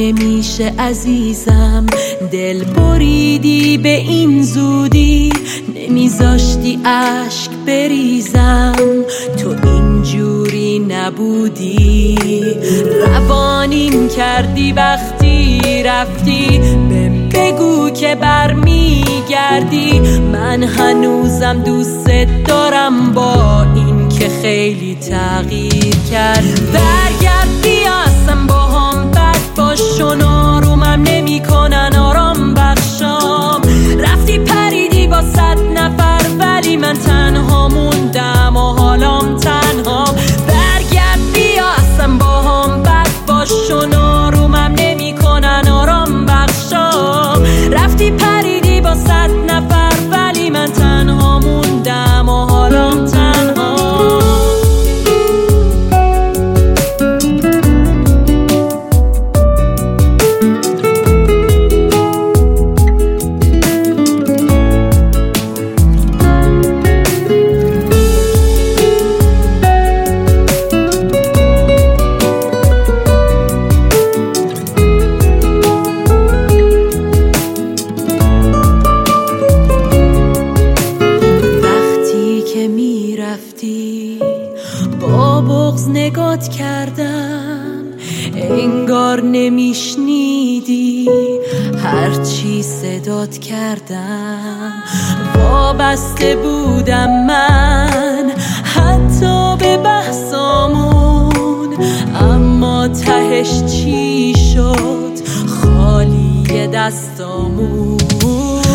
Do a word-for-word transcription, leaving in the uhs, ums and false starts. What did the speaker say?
نمیشه عزیزم، دل بریدی به این زودی، نمیذاشتی اشک بریزم، تو اینجوری نبودی، روانیم کردی وقتی رفتی، بهم بگو که برمیگردی، من هنوزم دوست دارم با این که خیلی تغییر کرد. برگرد بیا اصلا با هم بد باشون، آرومم نمی کنن آرام بخشام، رفتی پریدی با صد نفر ولی من تنها موندم و حالام تنها. برگرد بیا اصلا با هم بد باشون، آرومم نمی کنن آرام بخشام، رفتی پریدی با صد نفر ولی من تنها موندم و حالام تنها. با بغض نگات کردم، انگار نمیشنیدی هرچی صدات کردم، وابسته بودم من حتی به بحثامون، اما تهش چی شد؟ خالی دستامون.